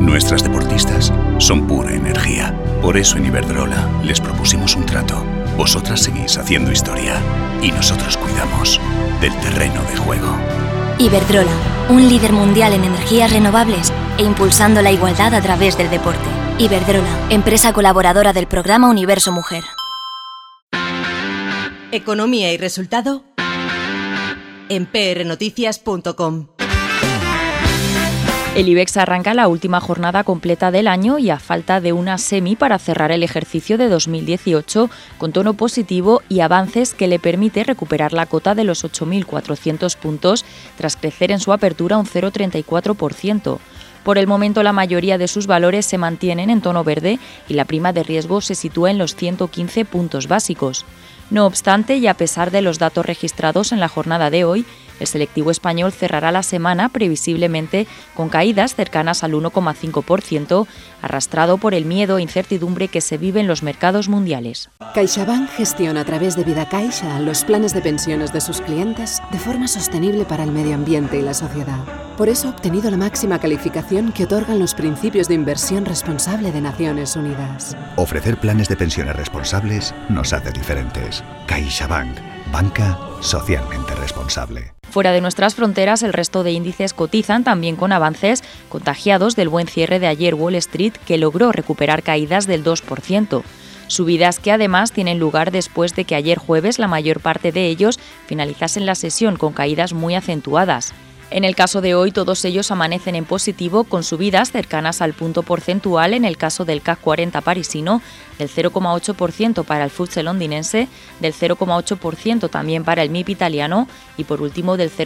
Nuestras deportistas son pura energía. Por eso en Iberdrola les propusimos un trato. Vosotras seguís haciendo historia y nosotros cuidamos del terreno de juego. Iberdrola, un líder mundial en energías renovables e impulsando la igualdad a través del deporte. Iberdrola, empresa colaboradora del programa Universo Mujer. Economía y resultado en prnoticias.com. El IBEX arranca la última jornada completa del año y a falta de una semi para cerrar el ejercicio de 2018 con tono positivo y avances que le permite recuperar la cota de los 8.400 puntos tras crecer en su apertura un 0,34%. Por el momento la mayoría de sus valores se mantienen en tono verde y la prima de riesgo se sitúa en los 115 puntos básicos. No obstante, y a pesar de los datos registrados en la jornada de hoy, el selectivo español cerrará la semana previsiblemente con caídas cercanas al 1,5%, arrastrado por el miedo e incertidumbre que se vive en los mercados mundiales. CaixaBank gestiona a través de VidaCaixa los planes de pensiones de sus clientes de forma sostenible para el medio ambiente y la sociedad. Por eso ha obtenido la máxima calificación que otorgan los principios de inversión responsable de Naciones Unidas. Ofrecer planes de pensiones responsables nos hace diferentes. CaixaBank, banca socialmente responsable. Fuera de nuestras fronteras, el resto de índices cotizan también con avances contagiados del buen cierre de ayer Wall Street, que logró recuperar caídas del 2%. Subidas que además tienen lugar después de que ayer jueves la mayor parte de ellos finalizasen la sesión con caídas muy acentuadas. En el caso de hoy, todos ellos amanecen en positivo con subidas cercanas al punto porcentual en el caso del CAC 40 parisino, del 0,8% para el FTSE londinense, del 0,8% también para el MIP italiano y por último del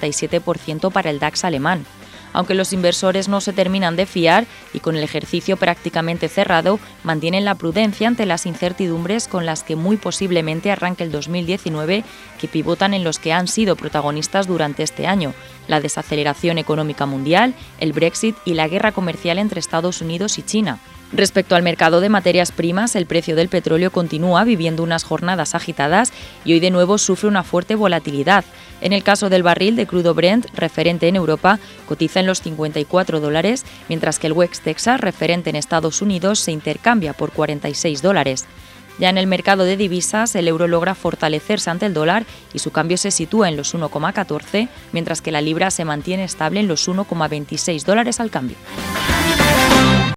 0,67% para el DAX alemán. Aunque los inversores no se terminan de fiar y con el ejercicio prácticamente cerrado, mantienen la prudencia ante las incertidumbres con las que muy posiblemente arranque el 2019, que pivotan en los que han sido protagonistas durante este año: la desaceleración económica mundial, el Brexit y la guerra comercial entre Estados Unidos y China. Respecto al mercado de materias primas, el precio del petróleo continúa viviendo unas jornadas agitadas y hoy de nuevo sufre una fuerte volatilidad. En el caso del barril de crudo Brent, referente en Europa, cotiza en los $54, mientras que el West Texas, referente en Estados Unidos, se intercambia por $46. Ya en el mercado de divisas, el euro logra fortalecerse ante el dólar y su cambio se sitúa en los 1,14, mientras que la libra se mantiene estable en los $1,26 al cambio.